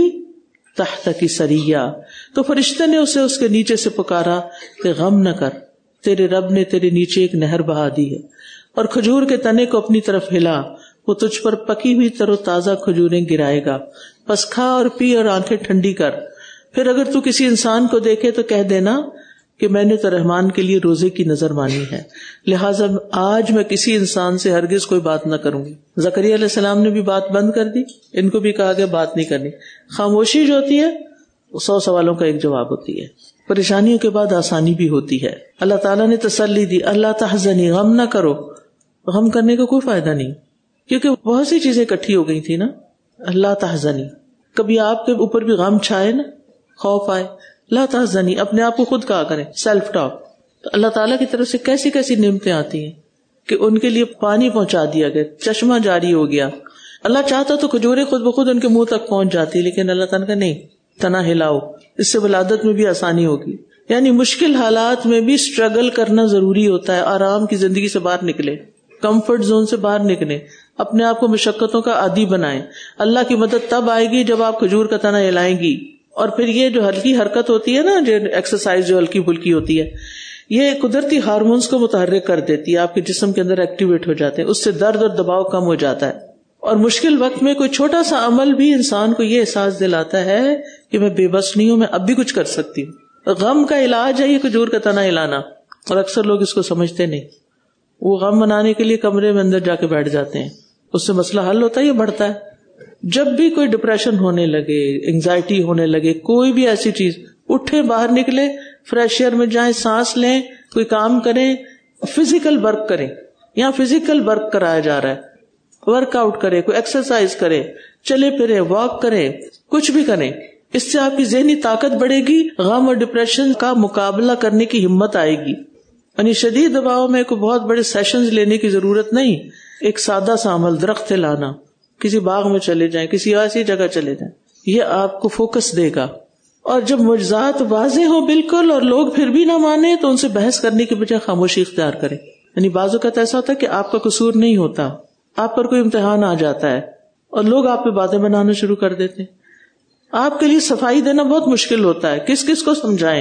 تحتک سریا. تو فرشتے نے اسے اس کے نیچے سے پکارا کہ غم نہ کر، تیرے رب نے تیرے نیچے ایک نہر بہا دی ہے. اور کھجور کے تنے کو اپنی طرف ہلا، وہ تجھ پر پکی ہوئی تر و تازہ کھجوریں گرائے گا، پس کھا اور پی اور آنکھیں ٹھنڈی کر. پھر اگر تو کسی انسان کو دیکھے تو کہہ دینا کہ میں نے تو رحمان کے لیے روزے کی نظر مانی ہے، لہٰذا آج میں کسی انسان سے ہرگز کوئی بات نہ کروں گی. زکریا علیہ السلام نے بھی بات بند کر دی، ان کو بھی کہا کہ بات نہیں کرنی. خاموشی جو ہوتی ہے 100 سوالوں کا ایک جواب ہوتی ہے. پریشانیوں کے بعد آسانی بھی ہوتی ہے. اللہ تعالیٰ نے تسلی دی، اللہ تحزنی، غم نہ کرو. غم کرنے کا کوئی فائدہ نہیں کیونکہ بہت سی چیزیں اکٹھی ہو گئی تھی نا. اللہ تحزنی، کبھی آپ کے اوپر بھی غم چھائے نا، خوف آئے، لا تحزنی، اپنے آپ کو خود کہا کریں، سیلف ٹاک. تو اللہ تعالیٰ کی طرف سے کیسی کیسی نعمتیں آتی ہیں کہ ان کے لیے پانی پہنچا دیا گیا، چشمہ جاری ہو گیا. اللہ چاہتا تو کھجوریں خود بخود ان کے منہ تک پہنچ جاتی، لیکن اللہ تعالیٰ کا نہیں، تنا ہلاؤ، اس سے ولادت میں بھی آسانی ہوگی. یعنی مشکل حالات میں بھی اسٹرگل کرنا ضروری ہوتا ہے. آرام کی زندگی سے باہر نکلے، کمفرٹ زون سے باہر نکلے، اپنے آپ کو مشقتوں کا عادی بنائیں. اللہ کی مدد تب آئے گی جب آپ کھجور کا تنا ہلائیں گی. اور پھر یہ جو ہلکی حرکت ہوتی ہے نا، جو ایکسرسائز جو ہلکی پھلکی ہوتی ہے، یہ قدرتی ہارمونز کو متحرک کر دیتی ہے، آپ کے جسم کے اندر ایکٹیویٹ ہو جاتے ہیں، اس سے درد اور دباؤ کم ہو جاتا ہے. اور مشکل وقت میں کوئی چھوٹا سا عمل بھی انسان کو یہ احساس دلاتا ہے کہ میں بے بس نہیں ہوں، میں اب بھی کچھ کر سکتی ہوں. غم کا علاج ہے یہ کھجور کا تنا ہلانا، اور اکثر لوگ اس کو سمجھتے نہیں. وہ غم منانے کے لیے کمرے میں اندر جا کے بیٹھ جاتے ہیں، اس سے مسئلہ حل ہوتا ہے یا بڑھتا ہے. جب بھی کوئی ڈپریشن ہونے لگے، انگزائٹی ہونے لگے، کوئی بھی ایسی چیز، اٹھیں، باہر نکلے، فریش ایئر میں جائیں، سانس لیں، کوئی کام کریں، فزیکل ورک کریں. یہاں فزیکل ورک کرایا جا رہا ہے، ورک آؤٹ کرے، کوئی ایکسرسائز کرے، چلے پھرے، واک کرے، کچھ بھی کریں. اس سے آپ کی ذہنی طاقت بڑھے گی، غم اور ڈپریشن کا مقابلہ کرنے کی ہمت آئے گی. یعنی شدید دباؤ میں کوئی بہت بڑے سیشنز لینے کی ضرورت نہیں. ایک سادہ سا عمل، درخت لانا، کسی باغ میں چلے جائیں، کسی ایسی جگہ چلے جائیں، یہ آپ کو فوکس دے گا. اور جب معجزات واضح ہو بالکل اور لوگ پھر بھی نہ مانے تو ان سے بحث کرنے کی بجائے خاموشی اختیار کریں. یعنی بعض اوقات ایسا ہوتا ہے کہ آپ کا قصور نہیں ہوتا، آپ پر کوئی امتحان آ جاتا ہے اور لوگ آپ پہ باتیں بنانا شروع کر دیتے ہیں. آپ کے لیے صفائی دینا بہت مشکل ہوتا ہے، کس کس کو سمجھائیں.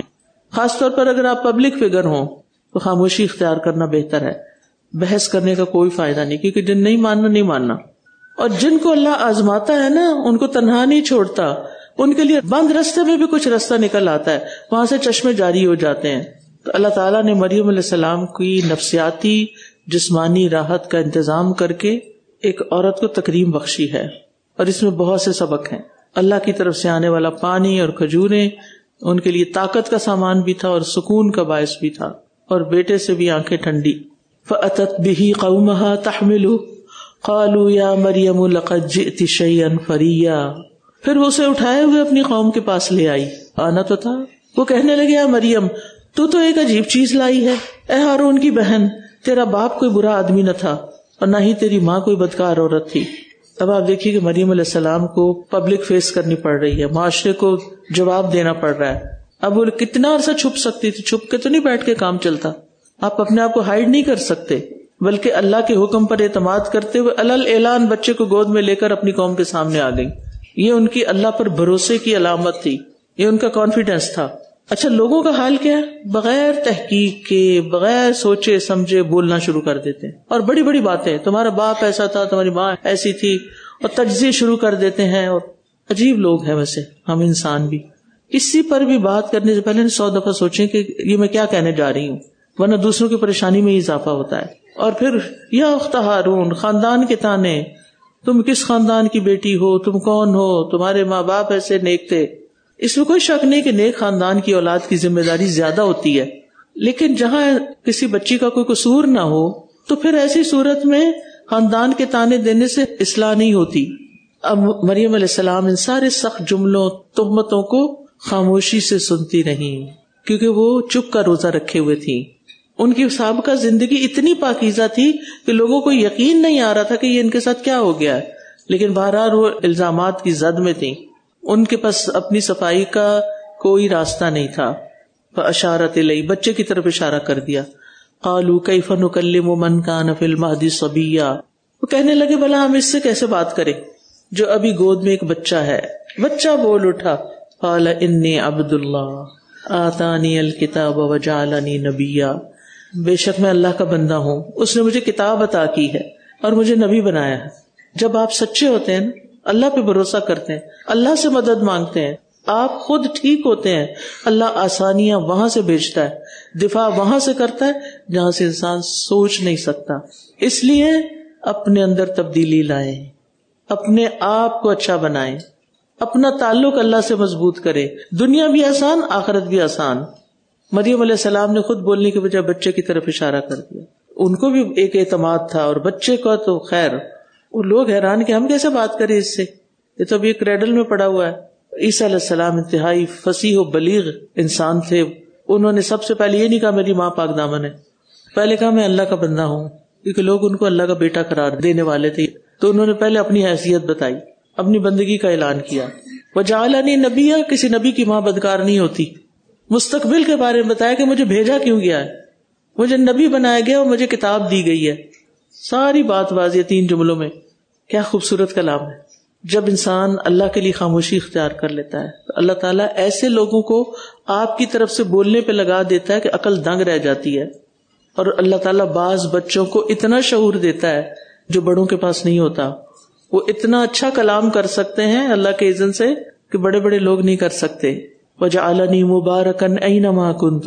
خاص طور پر اگر آپ پبلک فگر ہوں تو خاموشی اختیار کرنا بہتر ہے. بحث کرنے کا کوئی فائدہ نہیں، کیونکہ جن نہیں ماننا. اور جن کو اللہ آزماتا ہے نا ان کو تنہا نہیں چھوڑتا، ان کے لیے بند رستے میں بھی کچھ رستہ نکل آتا ہے، وہاں سے چشمے جاری ہو جاتے ہیں. تو اللہ تعالیٰ نے مریم علیہ السلام کی نفسیاتی جسمانی راحت کا انتظام کر کے ایک عورت کو تکریم بخشی ہے، اور اس میں بہت سے سبق ہیں. اللہ کی طرف سے آنے والا پانی اور کھجوریں ان کے لیے طاقت کا سامان بھی تھا اور سکون کا باعث بھی تھا، اور بیٹے سے بھی آنکھیں ٹھنڈی. فَأَتَتْ بِهِ قَوْمَهَا تَحْمِلُهُ قَالُوا يَا مَرْيَمُ لَقَدْ جِئْتِ شَيْئًا فَرِيًّا. پھر وہ اسے اٹھائے ہوئے اپنی قوم کے پاس لے آئی، آنا تو تھا. وہ کہنے لگے یا مریم تو ایک عجیب چیز لائی ہے. اے ہارون کی بہن، تیرا باپ کوئی برا آدمی نہ تھا اور نہ ہی تیری ماں کوئی بدکار عورت تھی. اب آپ دیکھیے کہ مریم علیہ السلام کو پبلک فیس کرنی پڑ رہی ہے، معاشرے کو جواب دینا پڑ رہا ہے. اب وہ کتنا عرصہ چھپ سکتی تھی، چھپ کے تو نہیں بیٹھ کے کام چلتا. آپ اپنے آپ کو ہائیڈ نہیں کر سکتے، بلکہ اللہ کے حکم پر اعتماد کرتے ہوئے علل اعلان بچے کو گود میں لے کر اپنی قوم کے سامنے آ گئی. یہ ان کی اللہ پر بھروسے کی علامت تھی، یہ ان کا کانفیڈینس تھا. اچھا لوگوں کا حال کیا ہے؟ بغیر تحقیق کے، بغیر سوچے سمجھے بولنا شروع کر دیتے ہیں، اور بڑی بڑی باتیں، تمہارا باپ ایسا تھا، تمہاری ماں ایسی تھی، اور تجزیے شروع کر دیتے ہیں. اور عجیب لوگ ہیں ویسے ہم انسان بھی. کسی پر بھی بات کرنے سے پہلے 100 دفعہ سوچیں کہ یہ میں کیا کہنے جا رہی ہوں، ورنہ دوسروں کی پریشانی میں اضافہ ہوتا ہے. اور پھر یا اخت ہارون، خاندان کے تانے، تم کس خاندان کی بیٹی ہو، تم کون ہو، تمہارے ماں باپ ایسے نیک تھے. اس میں کوئی شک نہیں کہ نیک خاندان کی اولاد کی ذمہ داری زیادہ ہوتی ہے، لیکن جہاں کسی بچی کا کوئی قصور نہ ہو تو پھر ایسی صورت میں خاندان کے تانے دینے سے اصلاح نہیں ہوتی. اب مریم علیہ السلام ان سارے سخت جملوں، تہمتوں کو خاموشی سے سنتی رہی، کیونکہ وہ چپ کا روزہ رکھے ہوئے تھی. ان کی سابقہ زندگی اتنی پاکیزہ تھی کہ لوگوں کو یقین نہیں آ رہا تھا کہ یہ ان کے ساتھ کیا ہو گیا ہے، لیکن بہرحال وہ الزامات کی زد میں تھی. ان کے پاس اپنی صفائی کا کوئی راستہ نہیں تھا. فاشارت الیہ، بچے کی طرف اشارہ کر دیا. قالوا کیف نکلم من کان فی المہد صبیا. وہ کہنے لگے بھلا ہم اس سے کیسے بات کریں جو ابھی گود میں ایک بچہ ہے. بچہ بول اٹھا، قال انی عبد اللہ آتانی الکتاب وجعلنی نبیا. بے شک میں اللہ کا بندہ ہوں، اس نے مجھے کتاب عطا کی ہے اور مجھے نبی بنایا ہے. جب آپ سچے ہوتے ہیں، اللہ پہ بھروسہ کرتے ہیں، اللہ سے مدد مانگتے ہیں، آپ خود ٹھیک ہوتے ہیں، اللہ آسانیاں وہاں سے بھیجتا ہے، دفاع وہاں سے کرتا ہے جہاں سے انسان سوچ نہیں سکتا. اس لیے اپنے اندر تبدیلی لائیں، اپنے آپ کو اچھا بنائیں، اپنا تعلق اللہ سے مضبوط کرے. دنیا بھی آسان، آخرت بھی آسان. مریم علیہ السلام نے خود بولنے کے بجائے بچے کی طرف اشارہ کر دیا. ان کو بھی ایک اعتماد تھا، اور بچے کا تو خیر. وہ لوگ حیران کہ ہم کیسے بات کریں اس سے، یہ تو ابھی کریڈل میں پڑا ہوا ہے. عیسیٰ علیہ السلام انتہائی فصیح و بلیغ انسان تھے. انہوں نے سب سے پہلے یہ نہیں کہا میری ماں پاک دامن ہے، پہلے کہا میں اللہ کا بندہ ہوں، کیونکہ لوگ ان کو اللہ کا بیٹا قرار دینے والے تھے. تو انہوں نے پہلے اپنی حیثیت بتائی، اپنی بندگی کا اعلان کیا. وجعلنی نبیا، کسی نبی کی ماں بدکار نہیں ہوتی. مستقبل کے بارے میں بتایا کہ مجھے بھیجا کیوں گیا ہے، مجھے نبی بنایا گیا اور مجھے کتاب دی گئی ہے. ساری بات واضح 3 جملوں میں. کیا خوبصورت کلام ہے. جب انسان اللہ کے لیے خاموشی اختیار کر لیتا ہے تو اللہ تعالیٰ ایسے لوگوں کو آپ کی طرف سے بولنے پہ لگا دیتا ہے کہ عقل دنگ رہ جاتی ہے. اور اللہ تعالیٰ بعض بچوں کو اتنا شعور دیتا ہے جو بڑوں کے پاس نہیں ہوتا. وہ اتنا اچھا کلام کر سکتے ہیں اللہ کے اذن سے کہ بڑے بڑے لوگ نہیں کر سکتے. وجعلنی مبارکا اینما کنت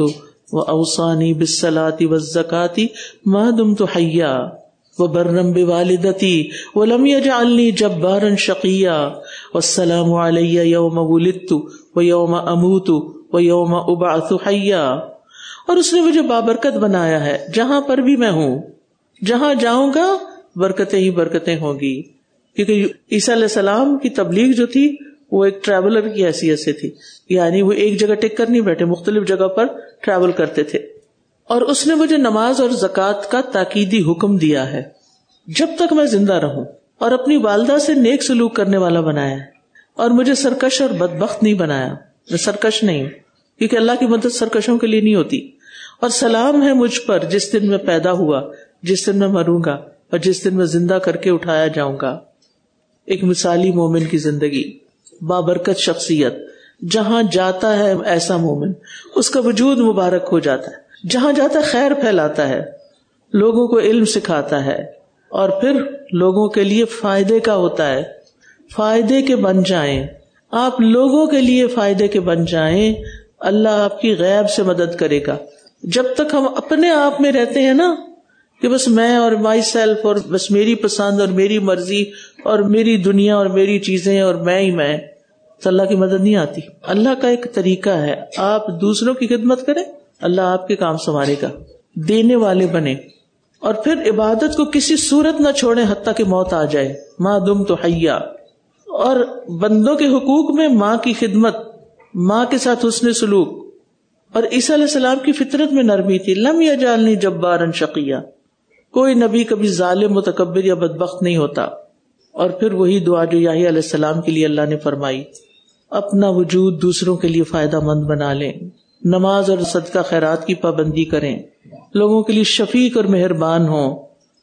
واوصانی بالصلاۃ والزکاۃ ما دمت حیا وبرا بوالدتی ولم یجعلنی جبارا شقیا والسلام علی یوم ولدت ویوم اموت ویوم ابعث حیا. اور اس نے مجھے بابرکت بنایا ہے جہاں پر بھی میں ہوں، جہاں جاؤں گا برکتیں ہی برکتیں ہوں گی. کیونکہ عیسیٰ علیہ السلام کی تبلیغ جو تھی وہ ایک ٹریولر کی حیثیت سے تھی، یعنی وہ ایک جگہ ٹک کر نہیں بیٹھے، مختلف جگہ پر ٹریول کرتے تھے. اور اس نے مجھے نماز اور زکوٰۃ کا تاکیدی حکم دیا ہے جب تک میں زندہ رہوں، اور اپنی والدہ سے نیک سلوک کرنے والا بنایا ہے، اور مجھے سرکش اور بدبخت نہیں بنایا. میں سرکش نہیں ہوں، کیونکہ اللہ کی مدد سرکشوں کے لیے نہیں ہوتی. اور سلام ہے مجھ پر جس دن میں پیدا ہوا، جس دن میں مروں گا، اور جس دن میں زندہ کر کے اٹھایا جاؤں گا. ایک مثالی مومن کی زندگی، بابرکت شخصیت، جہاں جاتا ہے ایسا مومن اس کا وجود مبارک ہو جاتا ہے، جہاں جاتا ہے خیر پھیلاتا ہے، لوگوں کو علم سکھاتا ہے، اور پھر لوگوں کے لیے فائدے کا ہوتا ہے. فائدے کے بن جائیں آپ، لوگوں کے لیے فائدے کے بن جائیں، اللہ آپ کی غیب سے مدد کرے گا. جب تک ہم اپنے آپ میں رہتے ہیں نا کہ بس میں اور مائی سیلف، اور بس میری پسند اور میری مرضی اور میری دنیا اور میری چیزیں اور میں تو اللہ کی مدد نہیں آتی. اللہ کا ایک طریقہ ہے، آپ دوسروں کی خدمت کریں، اللہ آپ کے کام سنوارے گا. دینے والے بنے، اور پھر عبادت کو کسی صورت نہ چھوڑیں حتیٰ کہ موت آ جائے، ما دمت حیا. اور بندوں کے حقوق میں ماں کی خدمت، ماں کے ساتھ حسن سلوک. اور عیسیٰ علیہ السلام کی فطرت میں نرمی تھی، لم یجعلنی جبارا شقیا. کوئی نبی کبھی ظالم متکبر یا بدبخت نہیں ہوتا. اور پھر وہی دعا جو یحییٰ علیہ السلام کے لیے اللہ نے فرمائی، اپنا وجود دوسروں کے لیے فائدہ مند بنا لیں، نماز اور صدقہ خیرات کی پابندی کریں، لوگوں کے لیے شفیق اور مہربان ہوں،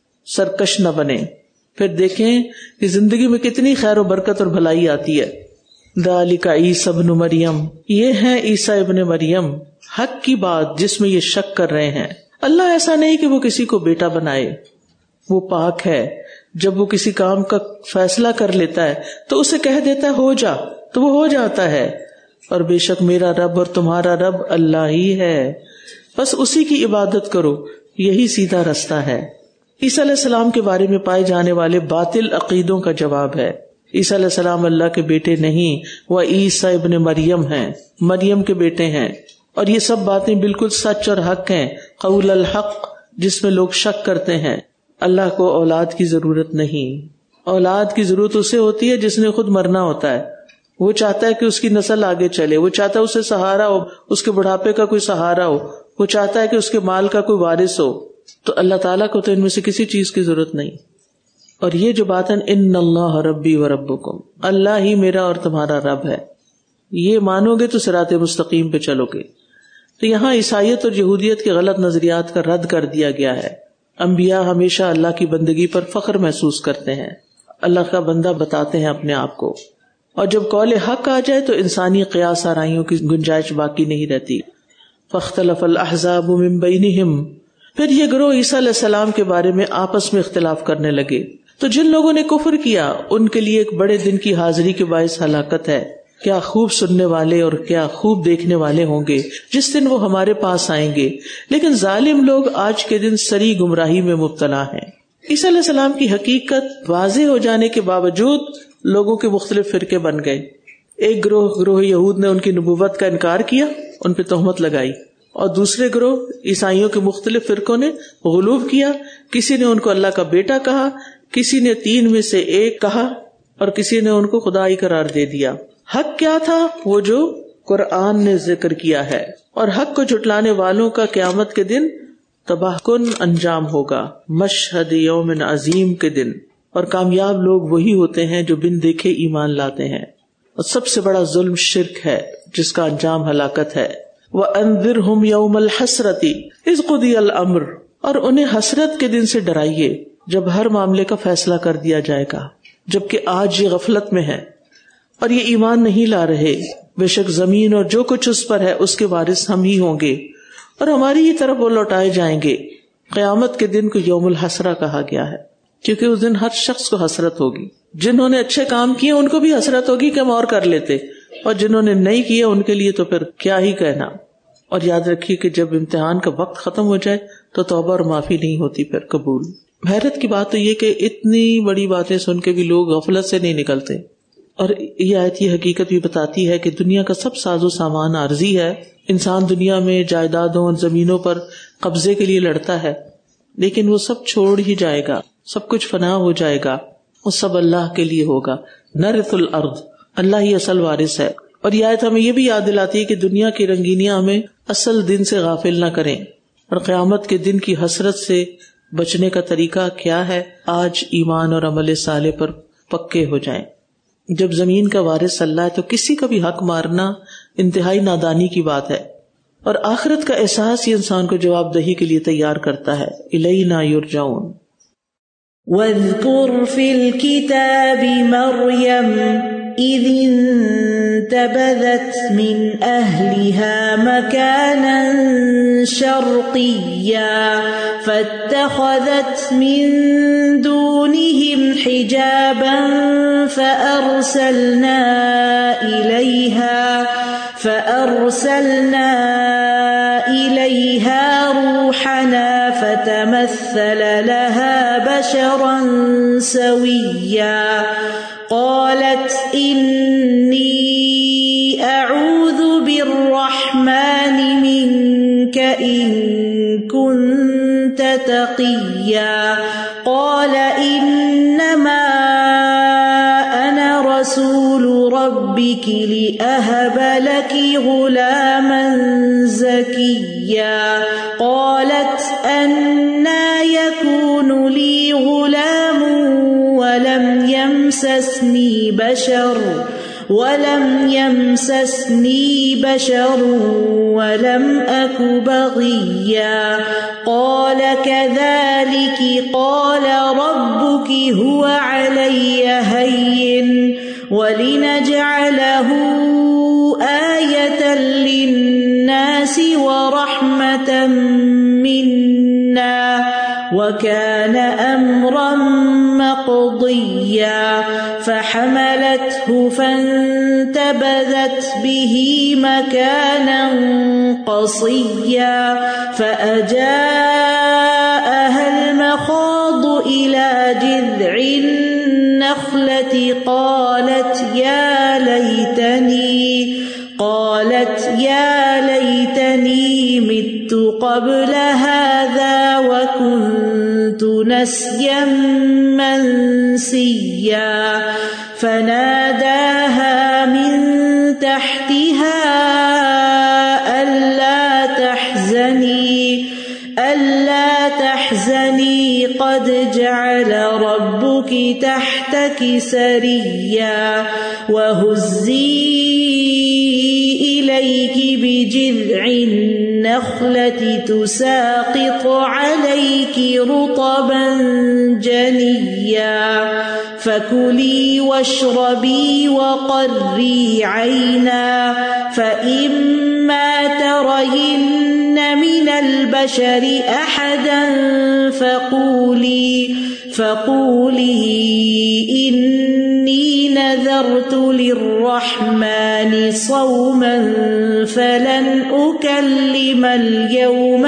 سرکش نہ بنیں. پھر دیکھیں کہ زندگی میں کتنی خیر و برکت اور بھلائی آتی ہے. ذالک عیسی ابن مریم، یہ ہے عیسیٰ ابن مریم، حق کی بات جس میں یہ شک کر رہے ہیں. اللہ ایسا نہیں کہ وہ کسی کو بیٹا بنائے، وہ پاک ہے. جب وہ کسی کام کا فیصلہ کر لیتا ہے تو اسے کہہ دیتا ہے ہو جا، تو وہ ہو جاتا ہے. اور بے شک میرا رب اور تمہارا رب اللہ ہی ہے، بس اسی کی عبادت کرو، یہی سیدھا رستہ ہے. عیسیٰ علیہ السلام کے بارے میں پائے جانے والے باطل عقیدوں کا جواب ہے. عیسیٰ علیہ السلام اللہ کے بیٹے نہیں، وہ عیسیٰ ابن مریم ہیں، مریم کے بیٹے ہیں. اور یہ سب باتیں بالکل سچ اور حق ہیں. قول الحق جس میں لوگ شک کرتے ہیں. اللہ کو اولاد کی ضرورت نہیں. اولاد کی ضرورت اسے ہوتی ہے جس نے خود مرنا ہوتا ہے. وہ چاہتا ہے کہ اس کی نسل آگے چلے، وہ چاہتا ہے اسے سہارا ہو، اس کے بڑھاپے کا کوئی سہارا ہو، وہ چاہتا ہے کہ اس کے مال کا کوئی وارث ہو. تو اللہ تعالیٰ کو تو ان میں سے کسی چیز کی ضرورت نہیں. اور یہ جو بات ہے ان اللہ ربی و ربکم، اللہ ہی میرا اور تمہارا رب ہے، یہ مانو گے تو صراط مستقیم پہ چلو گے. تو یہاں عیسائیت اور یہودیت کے غلط نظریات کا رد کر دیا گیا ہے. انبیاء ہمیشہ اللہ کی بندگی پر فخر محسوس کرتے ہیں، اللہ کا بندہ بتاتے ہیں اپنے آپ کو. اور جب قول حق آ جائے تو انسانی قیاس آرائیوں کی گنجائش باقی نہیں رہتی. فاختلف الاحزاب من بینہم، پھر یہ گروہ عیسیٰ علیہ السلام کے بارے میں آپس میں اختلاف کرنے لگے. تو جن لوگوں نے کفر کیا ان کے لیے ایک بڑے دن کی حاضری کے باعث ہلاکت ہے. کیا خوب سننے والے اور کیا خوب دیکھنے والے ہوں گے جس دن وہ ہمارے پاس آئیں گے. لیکن ظالم لوگ آج کے دن سری گمراہی میں مبتلا ہیں. عیسیٰ علیہ السلام کی حقیقت واضح ہو جانے کے باوجود لوگوں کے مختلف فرقے بن گئے. ایک گروہ یہود نے ان کی نبوت کا انکار کیا، ان پہ تہمت لگائی. اور دوسرے گروہ عیسائیوں کے مختلف فرقوں نے غلوب کیا. کسی نے ان کو اللہ کا بیٹا کہا، کسی نے 3 میں سے 1 کہا، اور کسی نے ان کو خدا ہی قرار دے دیا. حق کیا تھا؟ وہ جو قرآن نے ذکر کیا ہے. اور حق کو جھٹلانے والوں کا قیامت کے دن تباہ کن انجام ہوگا، مشہد یوم عظیم کے دن. اور کامیاب لوگ وہی ہوتے ہیں جو بن دیکھے ایمان لاتے ہیں. اور سب سے بڑا ظلم شرک ہے جس کا انجام ہلاکت ہے. وَأَنذِرْهُمْ يَوْمَ الْحَسْرَةِ إِذْ قُضِيَ الْأَمْرُ، اور انہیں حسرت کے دن سے ڈرائیے جب ہر معاملے کا فیصلہ کر دیا جائے گا، جبکہ آج یہ غفلت میں ہے اور یہ ایمان نہیں لا رہے. بے شک زمین اور جو کچھ اس پر ہے اس کے وارث ہم ہی ہوں گے اور ہماری ہی طرف وہ لوٹائے جائیں گے. قیامت کے دن کو یوم الحسرہ کہا گیا ہے کیونکہ اس دن ہر شخص کو حسرت ہوگی. جنہوں نے اچھے کام کیے ان کو بھی حسرت ہوگی کہ ہم اور کر لیتے، اور جنہوں نے نہیں کیے ان کے لیے تو پھر کیا ہی کہنا. اور یاد رکھیے کہ جب امتحان کا وقت ختم ہو جائے تو توبہ اور معافی نہیں ہوتی پھر قبول. حیرت کی بات تو یہ کہ اتنی بڑی باتیں سن کے بھی لوگ غفلت سے نہیں نکلتے. اور یہ آیت یہ حقیقت بھی بتاتی ہے کہ دنیا کا سب ساز و سامان عارضی ہے. انسان دنیا میں جائیدادوں اور زمینوں پر قبضے کے لیے لڑتا ہے، لیکن وہ سب چھوڑ ہی جائے گا، سب کچھ فنا ہو جائے گا، وہ سب اللہ کے لیے ہوگا. نرث الارض، اللہ ہی اصل وارث ہے. اور یہ آیت ہمیں یہ بھی یاد دلاتی ہے کہ دنیا کی رنگینیاں ہمیں اصل دن سے غافل نہ کریں. اور قیامت کے دن کی حسرت سے بچنے کا طریقہ کیا ہے؟ آج ایمان اور عمل صالح پر پکے ہو جائیں. جب زمین کا وارث اللہ ہے تو کسی کا بھی حق مارنا انتہائی نادانی کی بات ہے. اور آخرت کا احساس ہی انسان کو جواب دہی کے لیے تیار کرتا ہے. الینا یرجعون. وَاذْكُرْ فِي الْكِتَابِ مَرْيَمَ إذ انتبذت من أهلها مكانا شرقيا فاتخذت من دونهم حجابا فأرسلنا إليها روحنا فتمثل لها بشرا سويا قالت إني أعوذ بالرحمن منك إن كنت تقيا قال إنما أنا رسول ربك لأهب لك غلاما زكيا قالت أنى يكون لي غلام ولم يمسسني بشر ولم أك بغيا قال كذلك قال ربك هو علي هين ولنجعله آية للناس ورحمة منا وكان أمرا مقضيا فحملته فانتبذت به مكانا قصيا فأجاءها المخاض إلى جذع النخلة قالت يا ليتني مت قبل هذا وكنت نسيا منسيا فناداها من تحتها ألا تحزني قد جعل ربك تحتك سريا وهزي إليك بجذع النخلة تساقط عليك رطبا جنيا فكلي واشربي وقري عينا فإما ترين من البشر أحدا فقولي إني نذرت للرحمن صوما فلن أكلم اليوم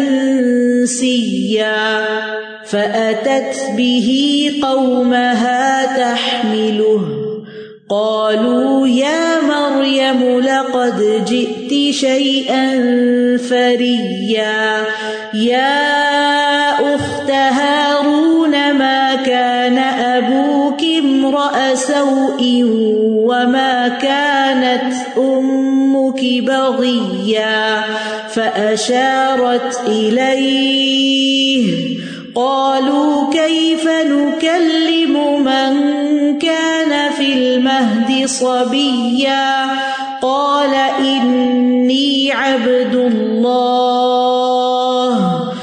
إنسيا فأتت به قومها تحمله قالوا يا مريم لقد جئت شيئا فريا يا أخت هارون ما كان أبوك امرأ سوء وما كانت أمك بغيا فأشارت إليه قالوا كيف نكلم من كان في المهد صبيا قال إني عبد الله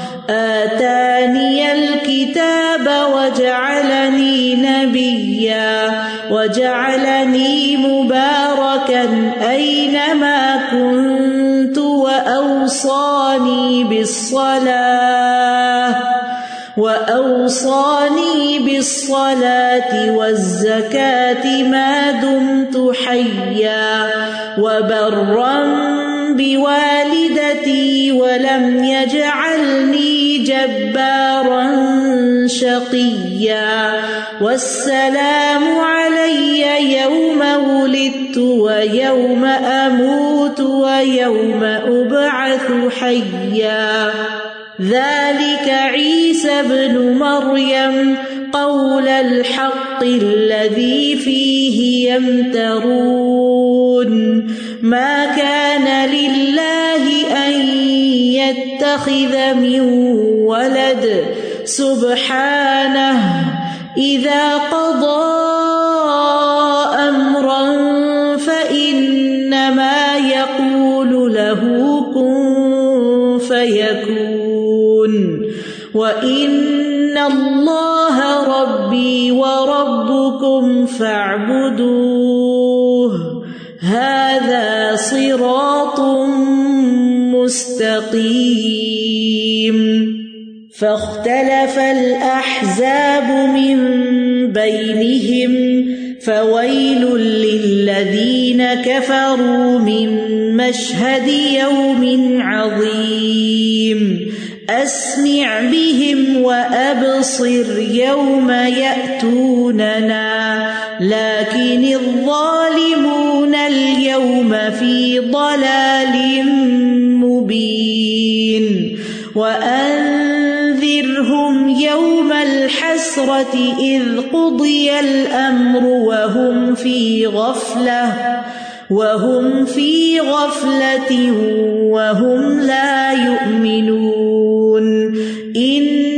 آتاني الكتاب وجعلني نبيا وجعلني مباركا أينما كنت وأوصاني بالصلاة والزكاة ما دمت حيا وبرا بوالدتي ولم يجعلني جبارا شقيا والسلام علي يوم ولدت ويوم أموت ويوم أبعث حيا ذلك عيسى ابن مريم قول الحق الذي فيه يمترون ما كان لله أن يتخذ من ولد سبحانه إذا قضى أمرا فإنما يقول له كن فيكون وَإِنَّ اللَّهَ رَبِّي وَرَبُّكُمْ فَاعْبُدُوهُ صراط مستقيم فاختلف الأحزاب من بينهم فويل للذين كفروا من مشهد يوم عظيم أسمع بهم وأبصر يوم يأتوننا لكن الظالمون اليوم في ضلال مبين وأنذرهم يوم الحسرة إذ قضي الأمر وهم في غفلة وهم لا يؤمنون